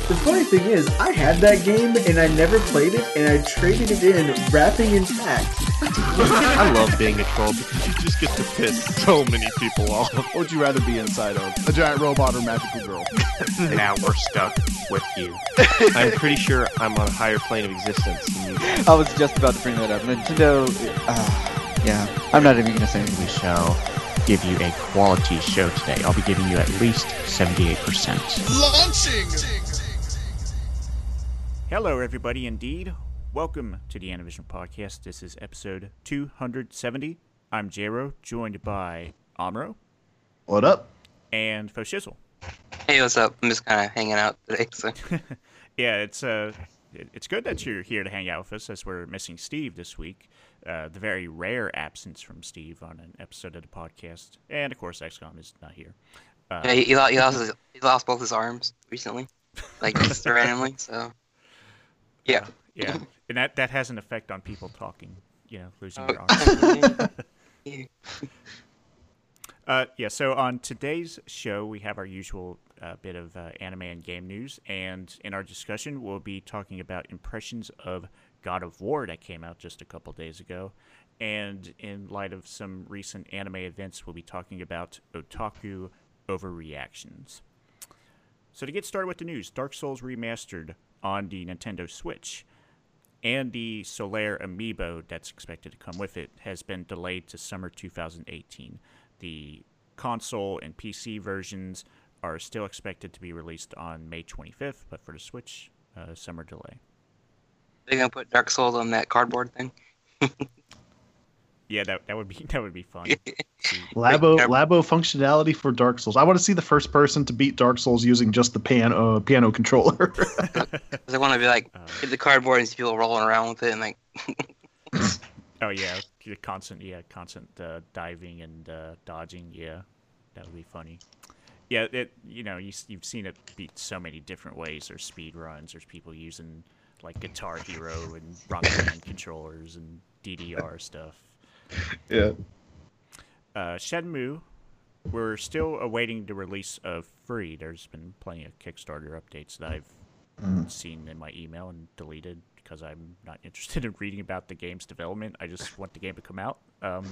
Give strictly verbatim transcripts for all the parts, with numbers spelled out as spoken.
The funny thing is, I had that game and I never played it, and I traded it in, wrapping intact. I love being a troll because you just get to piss so many people off. What would you rather be inside of? A giant robot or magical girl? Now we're stuck with you. I'm pretty sure I'm on a higher plane of existence than you. I was just about to bring that up. Nintendo, uh, yeah, I'm not even going to say anything. We shall give you a quality show today. I'll be giving you at least seventy-eight percent. Launching! Hello, everybody, indeed. Welcome to the Animation Podcast. This is episode two hundred seventy. I'm Jero, joined by Amro. What up? And Foshizzle. Hey, what's up? I'm just kind of hanging out today. So. Yeah, it's uh, it's good that you're here to hang out with us, as we're missing Steve this week. Uh, the very rare absence from Steve on an episode of the podcast. And, of course, X COM is not here. Uh, yeah, he, he, lost, he, lost his, he lost both his arms recently, like just randomly, so... Yeah. Yeah, and that, that has an effect on people talking, you know, losing Oh. their arms. uh, yeah, so on today's show, we have our usual uh, bit of uh, anime and game news, and in our discussion, we'll be talking about impressions of God of War that came out just a couple days ago, and in light of some recent anime events, we'll be talking about otaku overreactions. So to get started with the news, Dark Souls Remastered on the Nintendo Switch, and the Solaire amiibo that's expected to come with it has been delayed to summer two thousand eighteen. The console and P C versions are still expected to be released on May twenty-fifth, but for the Switch, uh, summer delay. They're gonna put Dark Souls on that cardboard thing. Yeah, that that would be that would be fun. Labo Labo functionality for Dark Souls. I want to see the first person to beat Dark Souls using just the piano uh, piano controller. I want to be like, Uh, hit the cardboard and see people rolling around with it, and like, oh yeah, the constant yeah constant uh, diving and uh, dodging. Yeah, that would be funny. Yeah, it you know you you've seen it beat so many different ways. There's speed runs. There's people using like Guitar Hero and Rocket Band controllers and D D R stuff. Yeah. Uh, Shenmue, we're still awaiting the release of Free. There's been plenty of Kickstarter updates that I've Mm. seen in my email and deleted because I'm not interested in reading about the game's development. I just want the game to come out. Um,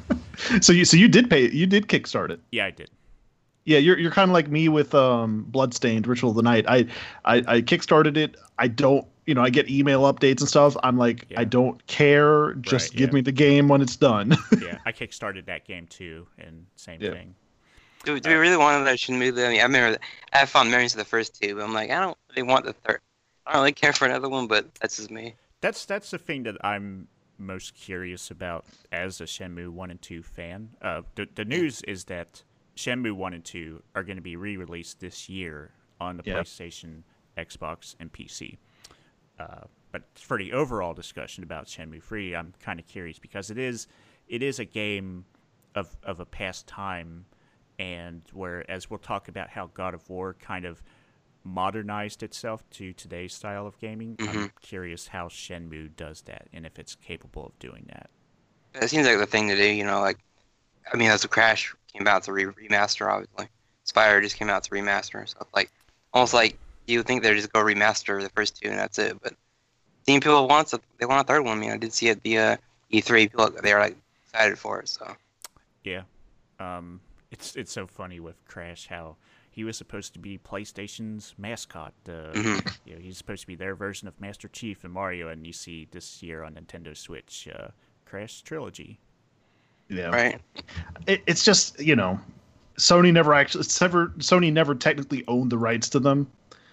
So you so you did pay you did kickstart it. yeah, I did. Yeah, you're you're kind of like me with um Bloodstained Ritual of the Night. I, I I kickstarted it. I don't you know I get email updates and stuff. I'm like Yeah. I don't care. Just Right, give yeah. me the game when it's done. Yeah, I Kickstarted that game too, and same Yeah. thing. do, do we really want that Shenmue? I mean, I remember I have fond memories of the first two, but I'm like, I don't really want the third. I don't really care for another one, but that's just me. That's that's the thing that I'm most curious about as a Shenmue one and two fan. Uh, the, the news is that Shenmue one and two are going to be re-released this year on the Yeah. PlayStation, Xbox, and P C. Uh, but for the overall discussion about Shenmue three, I'm kind of curious because it is it is a game of, of a past time, and whereas we'll talk about how God of War kind of modernized itself to today's style of gaming, I'm Mhm. curious how Shenmue does that and if it's capable of doing that. It seems like the thing to do, you know, like, I mean, that's a Crash came out to re- remaster, obviously. Spire just came out to remaster, so like, almost like you would think they'd just go remaster the first two and that's it. But seeing people wants a, they want a third one. I mean, I did see at the uh, E three, people they were like excited for it. So Yeah. Um, it's it's so funny with Crash how he was supposed to be PlayStation's mascot. Uh, Mhm. you know, he's supposed to be their version of Master Chief and Mario, and you see this year on Nintendo Switch, uh, Crash Trilogy. Yeah. right, It, it's just you know, Sony never actually it's never Sony never technically owned the rights to them.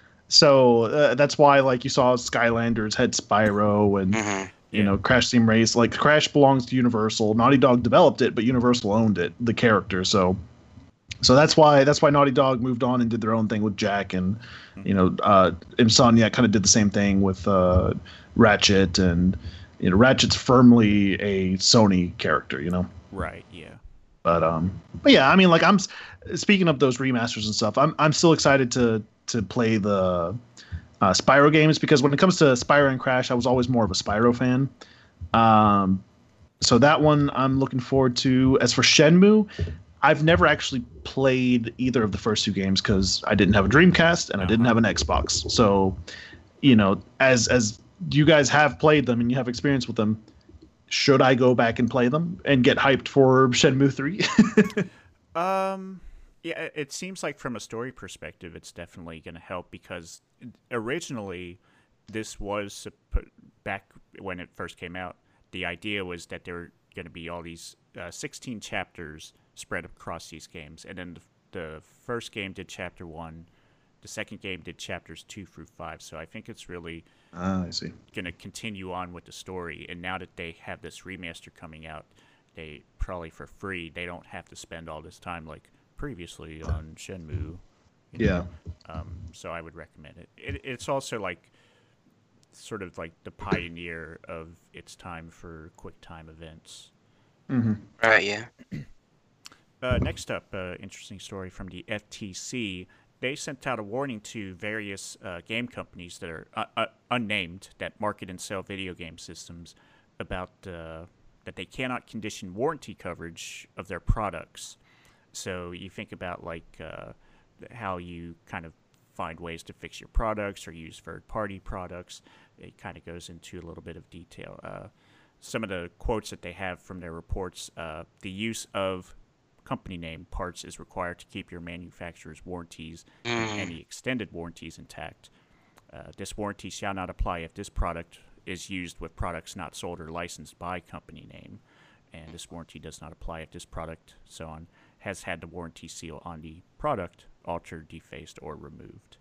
So uh, that's why like you saw Skylanders had Spyro and hmm you Yeah. know Crash Team Race. Like Crash belongs to Universal. Naughty Dog developed it, but Universal owned it, the character. So so that's why that's why Naughty Dog moved on and did their own thing with Jack, and you know uh, Insomniac kind of did the same thing with uh, Ratchet, and you know Ratchet's firmly a Sony character, you know. Right. Yeah. But um, but yeah, I mean, like I'm s- speaking of those remasters and stuff. I'm I'm still excited to to play the uh, Spyro games because when it comes to Spyro and Crash, I was always more of a Spyro fan. Um, so that one I'm looking forward to. As for Shenmue, I've never actually played either of the first two games because I didn't have a Dreamcast and I didn't have an Xbox. So, you know, as as you guys have played them and you have experience with them, should I go back and play them and get hyped for Shenmue three? um, yeah, it seems like from a story perspective, it's definitely going to help because originally this was back when it first came out. The idea was that there were going to be all these uh, sixteen chapters spread across these games, and then the, the first game did chapter one, the second game did chapters two through five. So I think it's really ah, I see. going to continue on with the story. And now that they have this remaster coming out, they probably for free. They don't have to spend all this time like previously on Shenmue. You know? Yeah. Um, so I would recommend it. it. It's also like sort of like the pioneer of its time for quick time events. Mm-hmm. Right, yeah. Uh, next up, uh, interesting story from the F T C. They sent out a warning to various uh, game companies that are uh, uh, unnamed that market and sell video game systems about uh, that they cannot condition warranty coverage of their products. So you think about like uh, how you kind of find ways to fix your products or use third-party products. It kind of goes into a little bit of detail. Uh, some of the quotes that they have from their reports, uh, the use of company name parts is required to keep your manufacturer's warranties and any extended warranties intact. Uh, this warranty shall not apply if this product is used with products not sold or licensed by company name. And this warranty does not apply if this product, so on, has had the warranty seal on the product altered, defaced, or removed.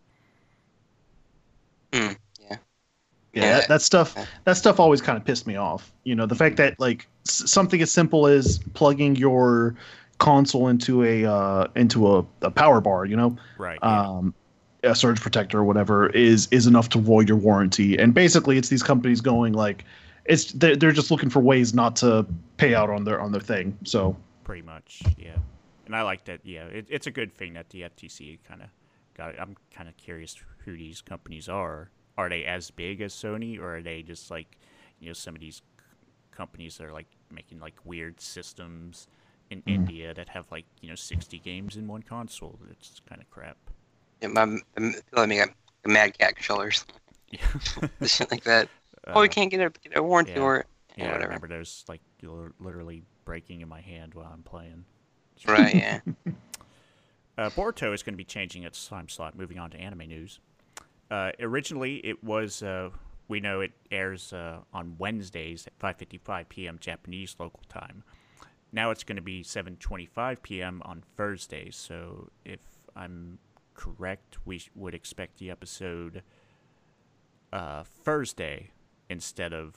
Mm, yeah. Yeah, Yeah. That, that stuff that stuff always kind of pissed me off. You know, the fact that like s- something as simple as plugging your console into a uh, into a, a power bar, you know, Right. Yeah. um, a surge protector or whatever is is enough to void your warranty. And basically, it's these companies going like, it's they're, they're just looking for ways not to pay out on their on their thing. So Pretty much, yeah. And I like that, yeah. It, it's a good thing that the F T C kind of got it. I'm kind of curious who these companies are. Are they as big as Sony, or are they just like, you know, some of these c- companies that are like making like weird systems in Mm. India that have like, you know, sixty games in one console? It's kind of crap. Yeah, my, my, let me get Mad Cat controllers. Yeah. Shit like that. oh, we can't get a, get a warranty yeah. or Yeah, I whatever. remember those like li- literally breaking in my hand while I'm playing. Right, yeah. Uh, Boruto is going to be changing its time slot, moving on to anime news. Uh, originally, it was, uh, we know it airs uh, on Wednesdays at five fifty-five p.m. Japanese local time. Now it's going to be seven twenty-five p.m. on Thursdays. So if I'm correct, we sh- would expect the episode uh, Thursday instead of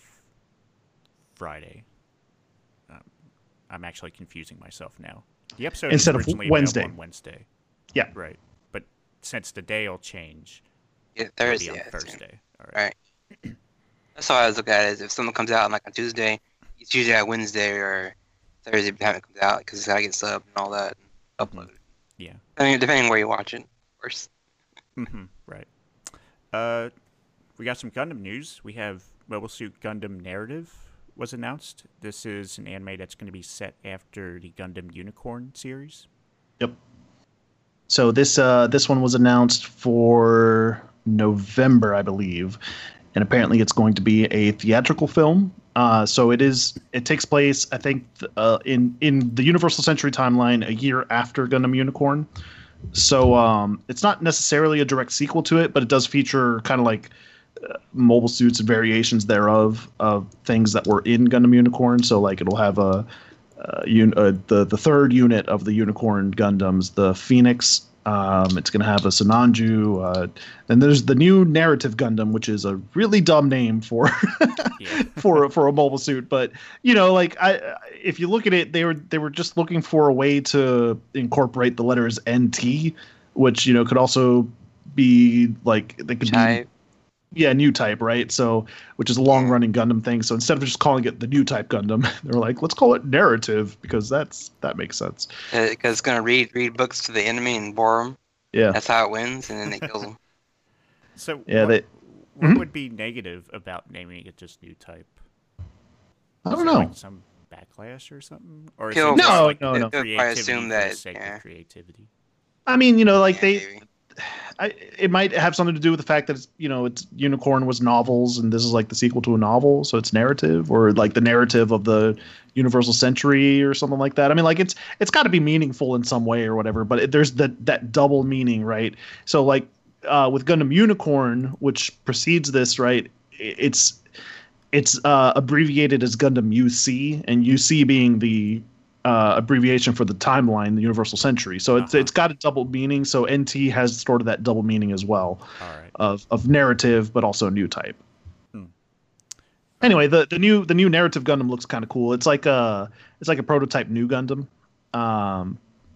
Friday. Um, I'm actually confusing myself now. The episode Instead of is originally Wednesday. available on Wednesday. Yeah. Right. But since the day will change, Yeah, it'll Thursday. be on yeah, it's- Thursday. All right. Right. That's how I always look at it. Is if something comes out on like on Tuesday, it's usually at Wednesday or Thursday by the time it comes out because it's gotta get subbed and all that and uploaded. Yeah. I mean, depending where you watch it, of course. Mm-hmm. Right. Uh, we got some Gundam news. We have Mobile Suit Gundam Narrative was announced. This is an anime that's going to be set after the Gundam Unicorn series. Yep. So this uh, this one was announced for November, I believe, and apparently it's going to be a theatrical film. Uh, so it is. It takes place, I think, uh, in in the Universal Century timeline, a year after Gundam Unicorn. So um, it's not necessarily a direct sequel to it, but it does feature kind of like uh, mobile suits and variations thereof of things that were in Gundam Unicorn. So like it'll have a uh, un- uh, the the third unit of the Unicorn Gundams, the Phoenix. Um, it's going to have a Sinanju. Uh, and there's the new Narrative Gundam, which is a really dumb name for Yeah. for for a mobile suit. But you know, like I, if you look at it, they were they were just looking for a way to incorporate the letters N T, which you know could also be like they could Type. be yeah new type, right? So which is a long running Gundam thing. So instead of just calling it the new type Gundam, they were like, let's call it Narrative because that's that makes sense. Because it's gonna read read books to the enemy and bore them. Yeah. That's how it wins, and then it kills them. So Yeah, what, they- what Mhm. would be negative about naming it just new type? I Is don't there, know. like, some backlash or something? Or is He'll- it just No, like no, the no. He'll probably creativity assume for that, the sake yeah. of creativity? I mean, you know, like Yeah, they, maybe. I, it might have something to do with the fact that it's, you know, it's Unicorn was novels and this is like the sequel to a novel, so it's narrative or like the narrative of the Universal Century or something like that. I mean, like it's it's got to be meaningful in some way or whatever, but it, there's that that double meaning, right? So like uh, with Gundam Unicorn, which precedes this, right? i- It's it's uh, abbreviated as Gundam U C, and U C being the uh, abbreviation for the timeline, the Universal Century. So it's Uh-huh. it's got a double meaning. So N T has sort of that double meaning as well All right. of of narrative, but also new type. Hmm. Anyway, the the new the new narrative Gundam looks kind of cool. It's like a it's like a prototype new Gundam, um,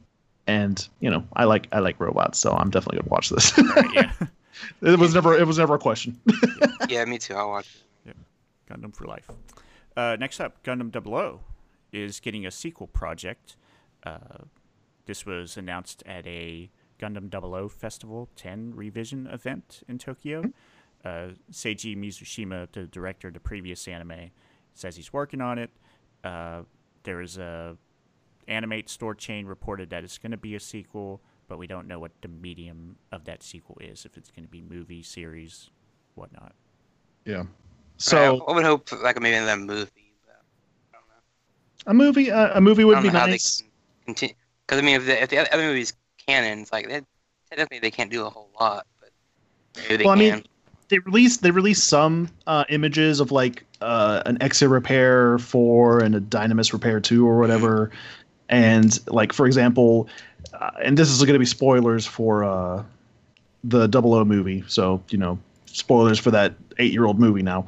and you know I like I like robots, so I'm definitely gonna watch this. All right, yeah. It was never it was never a question. Yeah, me too. I'll watch it. Gundam for life. Uh, next up, Gundam Double O is getting a sequel project. Uh, this was announced at a Gundam Double O Festival ten revision event in Tokyo. Uh, Seiji Mizushima, the director of the previous anime, says he's working on it. Uh, there is a Animate store chain reported that it's going to be a sequel, but we don't know what the medium of that sequel is. If it's going to be movie, series, whatnot. Yeah. So So I would hope like maybe in that movie. But I don't know. a movie uh, a movie I would don't be know how nice. they can continue. Because I mean, if the, if the other movies canon, it's like they, technically they can't do a whole lot, but maybe they Well, I can. mean, they released they released some uh, images of like uh, an Exit Repair four and a Dynamis Repair two or whatever, and like for example, uh, and this is going to be spoilers for uh, the Double O movie, so you know spoilers for that eight year old movie now,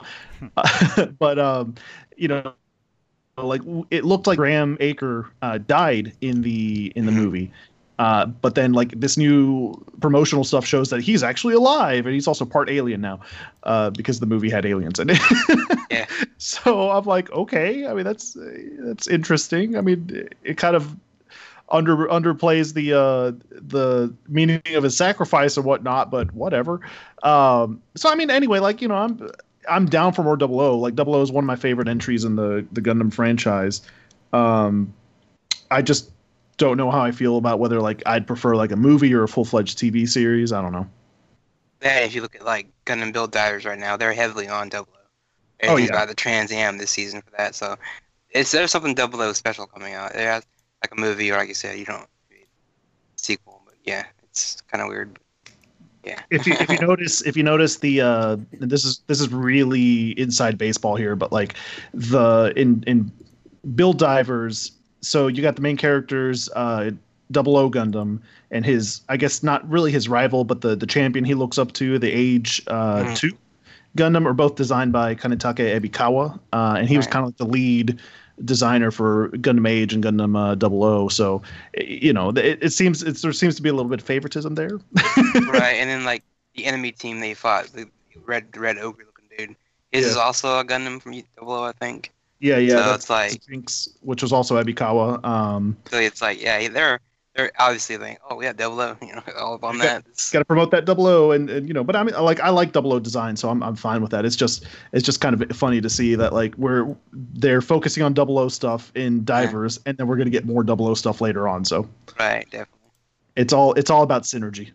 but um, you know. Like it looked like Graham Acre uh, died in the in the movie, uh, but then like this new promotional stuff shows that he's actually alive and he's also part alien now, uh, because the movie had aliens in it. Yeah. So I'm like, okay, I mean that's that's interesting. I mean, it, it kind of under underplays the uh, the meaning of his sacrifice and whatnot, but whatever. Um, so I mean, anyway, like you know, I'm. I'm down for more Double O. Like Double O is one of my favorite entries in the the Gundam franchise. Um, I just don't know how I feel about whether like I'd prefer like a movie or a full fledged T V series. I don't know. Yeah, if you look at like Gundam Build Divers right now, they're heavily on Double O. Oh, Everything's yeah. about the Trans Am this season for that, so it's there's something Double O special coming out. It has like a movie, or like you said, you don't read sequel, but yeah, it's kind of weird. Yeah. If you if you notice if you notice the uh, and this is this is really inside baseball here, but like the in in Build Divers, so you got the main characters, uh, Double O Gundam, and his I guess not really his rival, but the the champion he looks up to, the Age uh, Mhm. two Gundam, are both designed by Kanetake Ebikawa, uh, and he was Right. kind of like the lead designer for Gundam Age and Gundam uh, Double O. So i- you know it, it seems it, there seems to be a little bit of favoritism there. Right, and then like the enemy team they fought, the red red ogre looking dude, his Yeah. is also a Gundam from Double O, I think. Yeah, yeah. So that's, it's like- that's Jinx, which was also Ebikawa. Um, So it's like, yeah, they're they're obviously like, oh yeah, Double O, you know, all up on that. It's- got to promote that Double O, and, and you know, but I mean, like I like Double O design, so I'm I'm fine with that. It's just it's just kind of funny to see that like we're they're focusing on Double O stuff in Divers, and then we're gonna get more Double O stuff later on. So right, definitely. it's all it's all about synergy.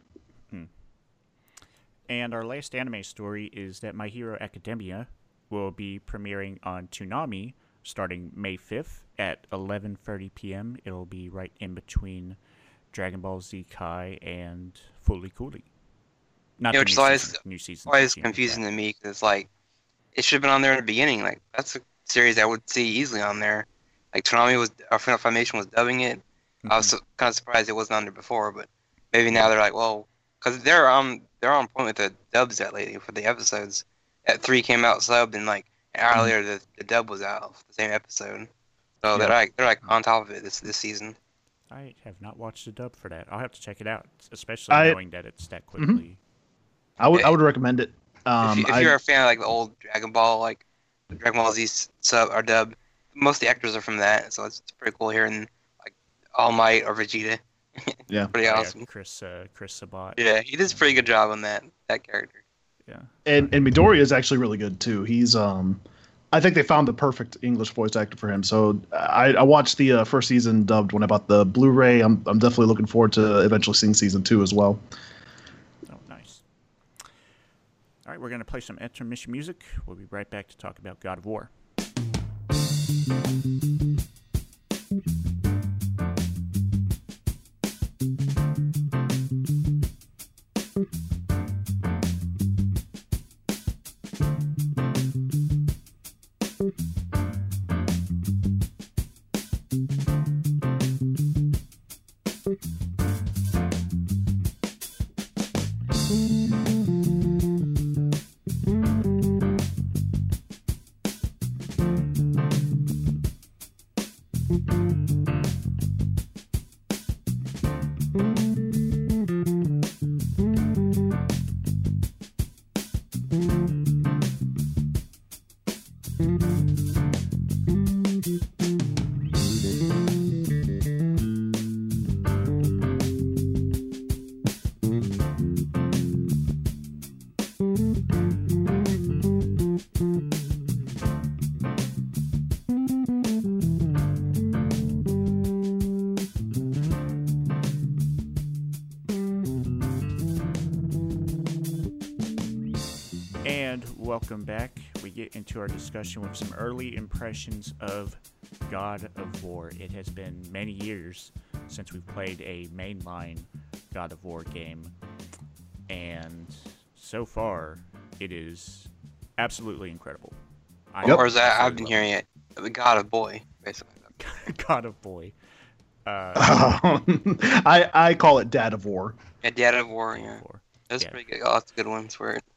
And our last anime story is that My Hero Academia will be premiering on Toonami starting May fifth at eleven thirty p.m. It'll be right in between Dragon Ball Z Kai and Fully Cooley. Not Yeah, the which new is always- season, new season. Always thirteen, confusing but- to me because it's like it should have been on there in the beginning. Like that's a series I would see easily on there. Like Toonami was, our Final Filmation was dubbing it. I was Mhm. so, kind of surprised it wasn't on there before, but maybe now they're like, well, because they're um they're on point with the dubs that lately for the episodes. That three came out subbed, and like an hour later the, the dub was out for the same episode. So they're Yeah. like they're like on top of it this this season. I have not watched the dub for that. I'll have to check it out, especially I- knowing that it's that quickly. I would I would recommend it. Um, if, you, if I- you're a fan of like the old Dragon Ball, like the Dragon Ball Z sub or dub, most of the actors are from that, so it's pretty cool hearing like All Might or Vegeta. Yeah. pretty Yeah, awesome. Chris uh, Chris Sabat. Yeah, he does a pretty good job on that that character. Yeah. and and Midoriya is actually really good too. He's um I think they found the perfect English voice actor for him. So I, I watched the uh, first season dubbed when I bought the Blu-ray. I'm I'm definitely looking forward to eventually seeing season two as well. Oh, nice. All right, we're going to play some intermission music. We'll be right back to talk about God of War. Welcome back. We get into our discussion with some early impressions of God of War. It has been many years since we've played a mainline God of War game, and so far it is absolutely incredible. I Or is that I've been hearing it, the God of Boy, basically. God of Boy. Uh, I I call it Dad of War. Yeah, Dad of War. Yeah, War. that's Yeah. pretty good. Oh, that's a good one for it.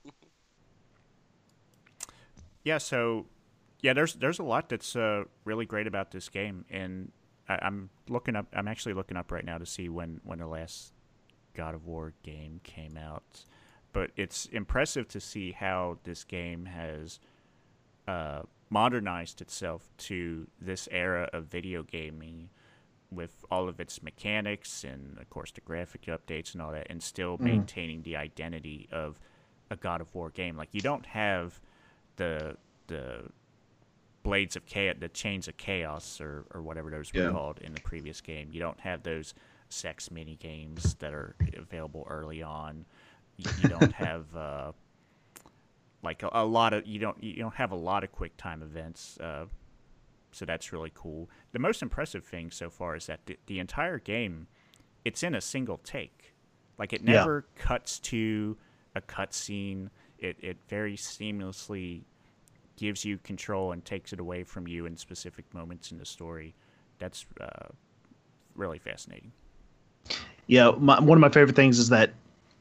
Yeah, so yeah, there's there's a lot that's uh, really great about this game, and I, I'm looking up. I'm actually looking up right now to see when, when the last God of War game came out. But it's impressive to see how this game has uh, modernized itself to this era of video gaming, with all of its mechanics and of course the graphic updates and all that, and still mm. maintaining the identity of a God of War game. Like, you don't have the the blades of chaos, the chains of chaos, or, or whatever those were yeah. called in the previous game. You don't have those sex mini games that are available early on. You, you don't have uh, like a, a lot of you don't you don't have a lot of quick time events. Uh, so that's really cool. The most impressive thing so far is that the, the entire game, it's in a single take. Like, it never yeah. cuts to a cutscene. It it very seamlessly gives you control and takes it away from you in specific moments in the story. That's uh, really fascinating. Yeah, my, one of my favorite things is that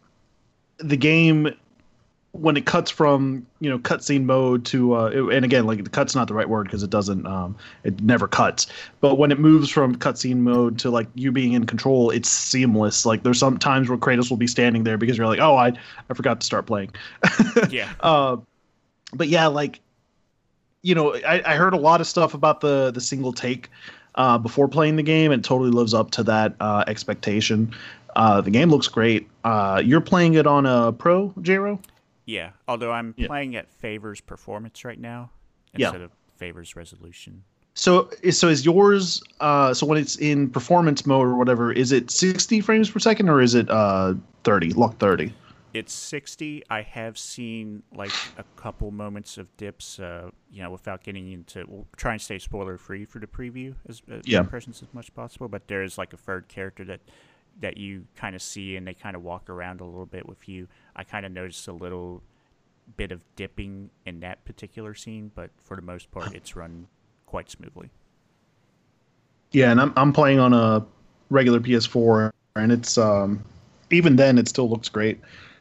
the game, when it cuts from, you know, cutscene mode to, uh, it, and again, like, the cut's not the right word because it doesn't, um, it never cuts. But when it moves from cutscene mode to, like, you being in control, it's seamless. Like, there's some times where Kratos will be standing there because you're like, oh, I, I forgot to start playing. yeah. Uh, but yeah, like, you know, I, I heard a lot of stuff about the the single take uh, before playing the game, and it totally lives up to that uh, expectation. Uh, the game looks great. Uh, you're playing it on a Pro, J-Ro? Yeah, although I'm yeah. playing at Favors Performance right now yeah. instead of Favors Resolution. So, so is yours? Uh, so when it's in performance mode or whatever, is it sixty frames per second or is it uh, thirty? Lock thirty. It's sixty. I have seen like a couple moments of dips. Uh, you know, without getting into, we'll try and stay spoiler free for the preview as uh, yeah. impressions as much as possible. But there is like a third character that that you kind of see, and they kind of walk around a little bit with you. I kind of noticed a little bit of dipping in that particular scene, but for the most part, it's run quite smoothly. Yeah, and I'm I'm playing on a regular P S four, and it's um even then it still looks great.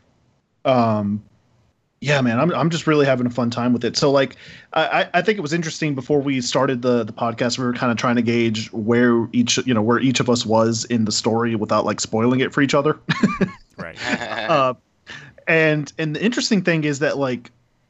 Um, yeah, man, I'm I'm just really having a fun time with it. So, like, I I think it was interesting before we started the the podcast. We were kind of trying to gauge where each you know where each of us was in the story without like spoiling it for each other. Right. uh, and and the interesting thing is that like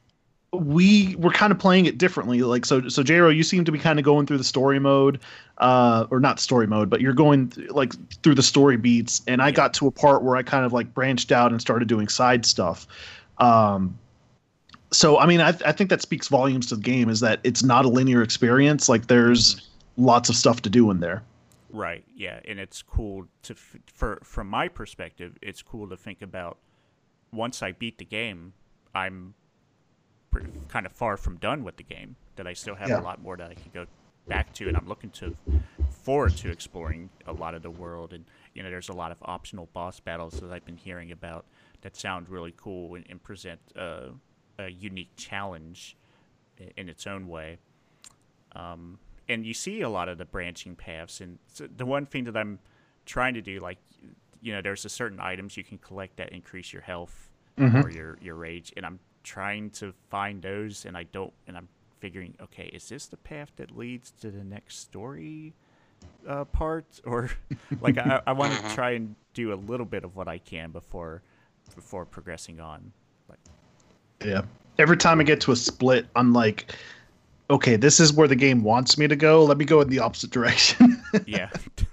we were kind of playing it differently. Like, so so J-Ro, you seem to be kind of going through the story mode, uh, or not story mode, but you're going th- like through the story beats. And I Yeah. got to a part where I kind of like branched out and started doing side stuff. Um, so I mean, I I think that speaks volumes to the game is that it's not a linear experience. Like there's mm-hmm. lots of stuff to do in there. Right. Yeah, and it's cool to for from my perspective, it's cool to think about. Once I beat the game, I'm pretty, kind of far from done with the game. That I still have yeah. a lot more that I can go back to, and I'm looking to forward to exploring a lot of the world. And you know, there's a lot of optional boss battles that I've been hearing about that sound really cool and, and present uh, a unique challenge in, in its own way. Um, and you see a lot of the branching paths, and the one thing that I'm trying to do, like, you know, there's a certain items you can collect that increase your health mm-hmm. or your, your rage, and I'm trying to find those, and I don't, and I'm figuring, okay, is this the path that leads to the next story uh, part, or like I, I want to try and do a little bit of what I can before before progressing on. Like, yeah, every time I get to a split, I'm like, okay, this is where the game wants me to go. Let me go in the opposite direction. Yeah.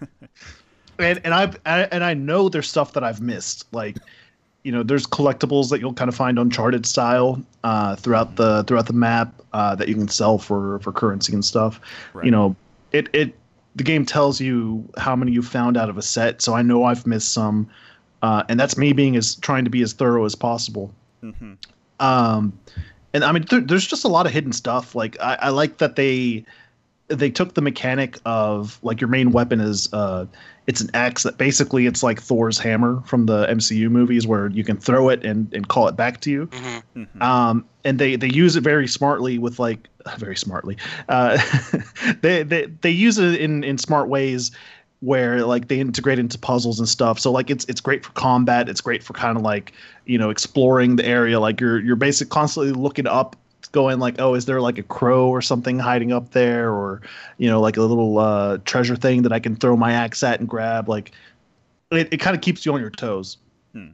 And and I've I, and I know there's stuff that I've missed. Like, you know, there's collectibles that you'll kind of find Uncharted style uh, throughout the throughout the map uh, that you can sell for, for currency and stuff. Right. You know, it it the game tells you how many you found out of a set, so I know I've missed some, uh, and that's me being as trying to be as thorough as possible. Mm-hmm. Um, and I mean, there, there's just a lot of hidden stuff. Like I, I like that they. They took the mechanic of like your main weapon is uh it's an axe that basically it's like Thor's hammer from the M C U movies where you can throw it and, and call it back to you. Mm-hmm. Mm-hmm. Um, and they, they use it very smartly with like very smartly. Uh, they, they they use it in, in smart ways where like they integrate into puzzles and stuff. So like it's it's great for combat. It's great for kind of like, you know, exploring the area. Like you're you're basically constantly looking up, going like, oh, is there like a crow or something hiding up there, or you know, like a little uh treasure thing that I can throw my axe at and grab. Like it, it kind of keeps you on your toes. hmm.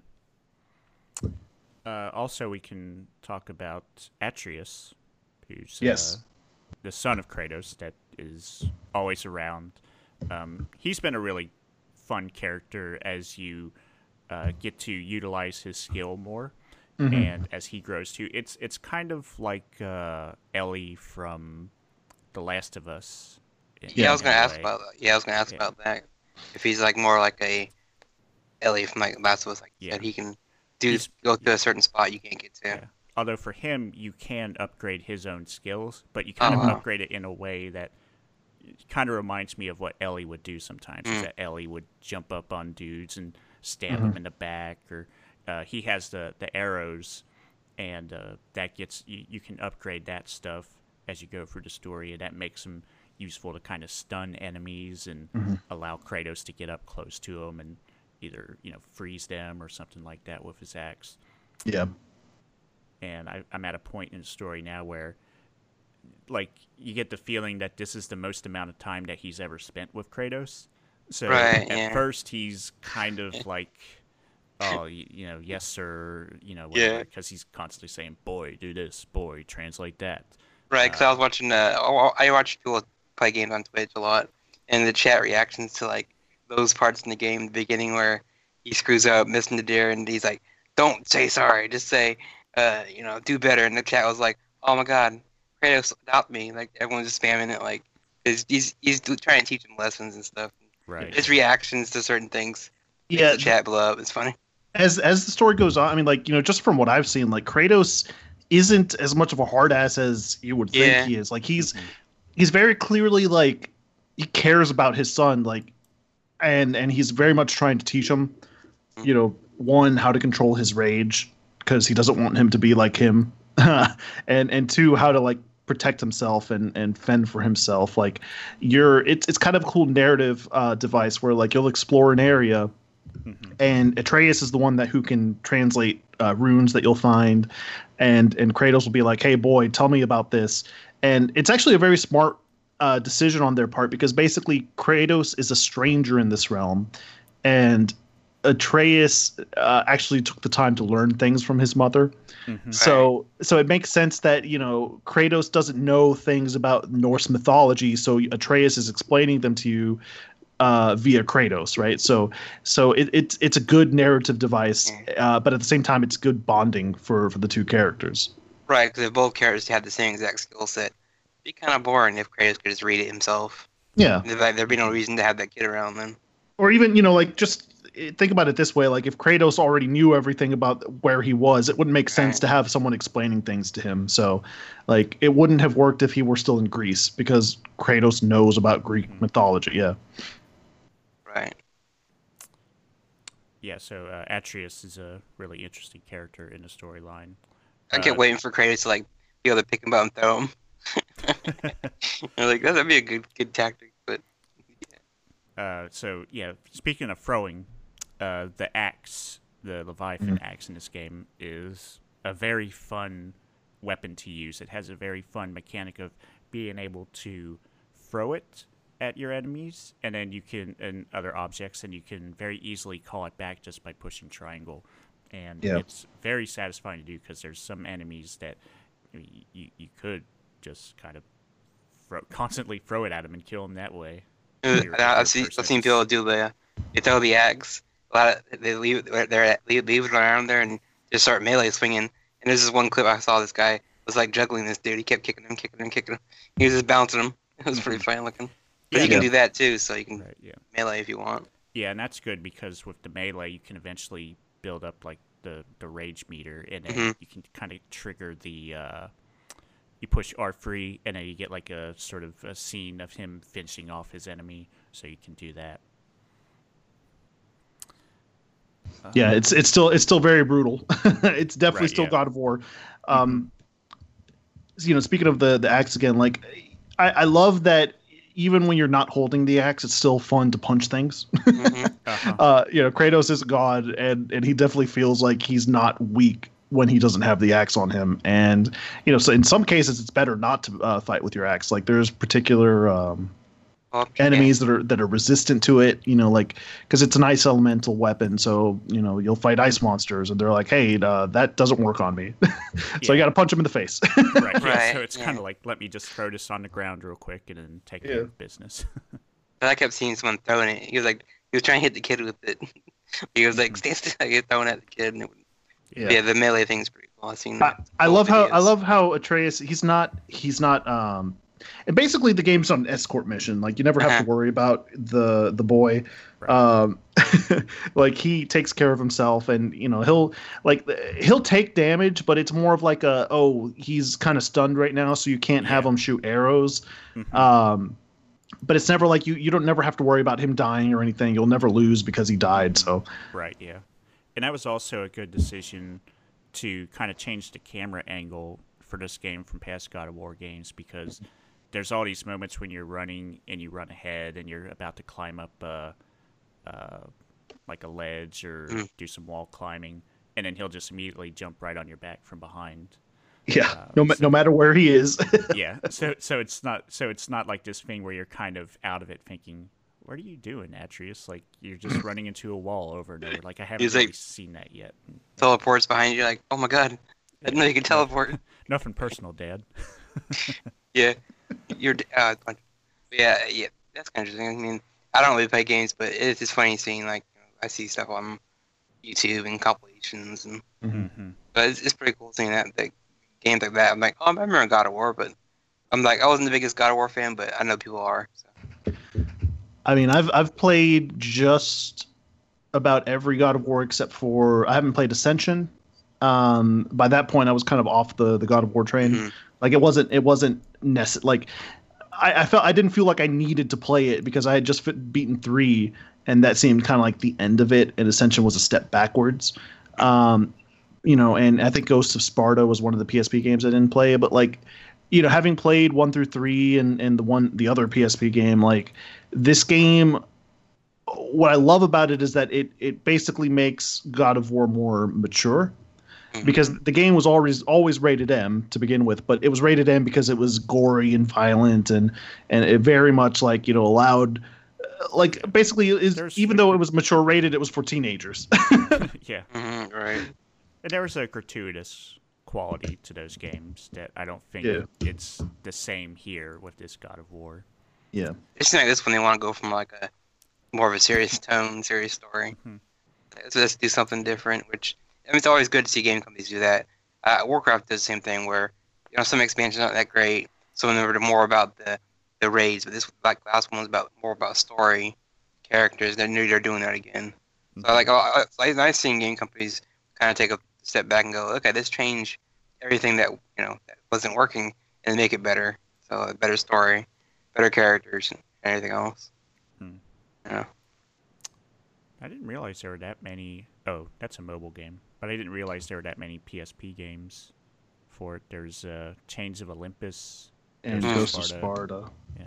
Uh also, we can talk about Atreus, who's yes uh, the son of Kratos that is always around. Um he's been a really fun character as you uh get to utilize his skill more. Mm-hmm. And as he grows too, it's it's kind of like uh, Ellie from The Last of Us. In, yeah, in I was gonna ask way. about that. Yeah, I was gonna ask yeah. about that. If he's like more like a Ellie from like Last of Us, like yeah. that he can do he's, go to a certain spot you can't get to. Yeah. Although for him, you can upgrade his own skills, but you kind oh, of wow. upgrade it in a way that kind of reminds me of what Ellie would do sometimes. Mm. Is that Ellie would jump up on dudes and stab mm-hmm. them in the back, or Uh, he has the, the arrows, and uh, that gets you, you can upgrade that stuff as you go through the story, and that makes him useful to kind of stun enemies and mm-hmm. allow Kratos to get up close to them and either, you know, freeze them or something like that with his axe. Yeah. And I, I'm at a point in the story now where, like, you get the feeling that this is the most amount of time that he's ever spent with Kratos. So right, at yeah. first he's kind of like, oh, you, you know, yes, sir, you know, whatever, yeah. because he's constantly saying, boy, do this, boy, translate that. Right, because uh, I was watching, uh, I watch people play games on Twitch a lot, and the chat reactions to, like, those parts in the game, the beginning where he screws up, missing the deer, and he's like, don't say sorry, just say, uh, you know, do better. And the chat was like, oh my god, Kratos, adopt me. Like, everyone's just spamming it, like, he's, he's, he's trying to teach him lessons and stuff. Right. His reactions to certain things. Yeah. The chat blow up. It's funny. As as the story goes on, I mean, like, you know, just from what I've seen, like, Kratos isn't as much of a hard ass as you would think yeah. he is. Like, he's mm-hmm. he's very clearly, like, he cares about his son, like, and and he's very much trying to teach him, you know, one, how to control his rage, because he doesn't want him to be like him, and and two, how to, like, protect himself and and fend for himself. Like, you're it's it's kind of a cool narrative uh, device where, like, you'll explore an area. Mm-hmm. And Atreus is the one that who can translate uh, runes that you'll find, and and Kratos will be like, "Hey, boy, tell me about this." And it's actually a very smart uh, decision on their part, because basically Kratos is a stranger in this realm, and Atreus uh, actually took the time to learn things from his mother. Mm-hmm. So so it makes sense that, you know, Kratos doesn't know things about Norse mythology, so Atreus is explaining them to you uh via Kratos, right? So so it, it's it's a good narrative device, uh, but at the same time it's good bonding for for the two characters. Right, because if both characters had the same exact skill set, it'd be kind of boring if Kratos could just read it himself. Yeah. There'd be no reason to have that kid around then. Or even, you know, like, just think about it this way. Like, if Kratos already knew everything about where he was, it wouldn't make sense Right. to have someone explaining things to him. So, like, it wouldn't have worked if he were still in Greece, because Kratos knows about Greek mythology, yeah. Right. Yeah, so uh, Atreus is a really interesting character in the storyline. I kept Uh, waiting for Kratos to, like, be able to pick him up and throw him. I'm like, that'd be a good good tactic, but... Uh, so yeah, speaking of throwing, uh, the axe, the Leviathan axe in this game is a very fun weapon to use. It has a very fun mechanic of being able to throw it at your enemies, and then you can and other objects, and you can very easily call it back just by pushing triangle. And Yeah. it's very satisfying to do because there's some enemies that you, you, you could just kind of throw, constantly throw it at them and kill them that way. Uh, Your- I- your I've seen, person I've seen is- people do the, they throw the axe, a lot of, they leave, they're, leave, leave it around there and just start melee swinging. And there's this one clip I saw, this guy was like juggling this dude, he kept kicking him, kicking him, kicking him. He was just bouncing him. It was pretty funny looking. But Yeah, you can yeah. do that too, so you can Right, yeah. melee if you want. Yeah, and that's good because with the melee, you can eventually build up like the, the rage meter, and then Mhm. you can kind of trigger the. Uh, you push R three, and then you get like a sort of a scene of him finishing off his enemy, so you can do that. Yeah, it's it's still it's still very brutal. It's definitely Right, still yeah. God of War. Um, you know, speaking of the the axe again, like I, I love that even when you're not holding the axe, it's still fun to punch things. hmm Uh-huh. uh, you know, Kratos is God, and and he definitely feels like he's not weak when he doesn't have the axe on him. And you know, so in some cases, it's better not to uh, fight with your axe. Like there's particular um, Well, enemies that are that are resistant to it. You know, like because it's an ice elemental weapon, so you know you'll fight ice monsters, and they're like, hey, uh, that doesn't work on me. so Yeah. you got to punch them in the face. Right, yeah, Right, so it's yeah. kind of like, let me just throw this on the ground real quick and then take care Yeah. of business. But I kept seeing someone throwing it. He was like, he was trying to hit the kid with it. He was like, stay still, like, throwing at the kid. And it would, yeah. the melee thing's pretty cool. I've seen I, that. I Cool love how I videos. love how Atreus he's not he's not um and basically the game's not an escort mission. Like you never have Uh-huh. to worry about the the boy. Right. Um like he takes care of himself, and you know he'll like he'll take damage, but it's more of like a oh he's kind of stunned right now, so you can't have Yeah. him shoot arrows. Mhm. Um but it's never like you you don't never have to worry about him dying or anything. You'll never lose because he died. So Right, yeah. And that was also a good decision to kind of change the camera angle for this game from past God of War games, because there's all these moments when you're running and you run ahead and you're about to climb up uh, uh, like a ledge or Mm. do some wall climbing, and then he'll just immediately jump right on your back from behind. yeah, Uh, no ma- so- no matter where he is. Yeah, so so it's not so it's not like this thing where you're kind of out of it thinking, what are you doing, Atreus? Like you're just running into a wall over and over. Like I haven't He's like- really seen that yet. Teleports behind you, like, oh my god, I didn't know you could teleport. Nothing personal, Dad. Yeah, you're. Uh, but yeah, yeah, that's kind of interesting. I mean, I don't really play games, but it's just funny seeing like you know, I see stuff on YouTube and compilations, and Mm-hmm. but it's, it's pretty cool seeing that like games like that. I'm like, oh, I remember God of War, but I'm like, I wasn't the biggest God of War fan, but I know people are. So. I mean, I've I've played just about every God of War except for I haven't played Ascension. Um, by that point, I was kind of off the, the God of War train. Mhm. Like it wasn't it wasn't necessary. Like I, I felt I didn't feel like I needed to play it because I had just fit, beaten three, and that seemed kind of like the end of it. And Ascension was a step backwards. Um, you know, and I think Ghosts of Sparta was one of the P S P games I didn't play. But like, you know, having played one through three and and the one the other P S P game, like this game, what I love about it is that it it basically makes God of War more mature. Because the game was always always rated M to begin with, but it was rated M because it was gory and violent, and and it very much like you know allowed, uh, like basically is There's- even though it was mature rated, it was for teenagers. Yeah, Mhm, right. and there was a gratuitous quality to those games that I don't think Yeah. it's the same here with this God of War. Yeah, It's like this when they want to go from like a more of a serious tone, serious story. Mhm. So let's do something different. Which I mean, it's always good to see game companies do that. uh, Warcraft does the same thing where you know some expansions aren't that great, some of them are more about the the raids, but this like last one was about more about story, characters. They knew they're doing that again. Mm-hmm. So like, I, I, nice seeing game companies kind of take a step back and go, okay, let's change everything that you know that wasn't working and make it better. So a better story, better characters, and everything else. Hmm. Yeah. I didn't realize there were that many. Oh, that's a mobile game, but I didn't realize there were that many P S P games for it. There's uh, Chains of Olympus and Ghost of Sparta. Yeah.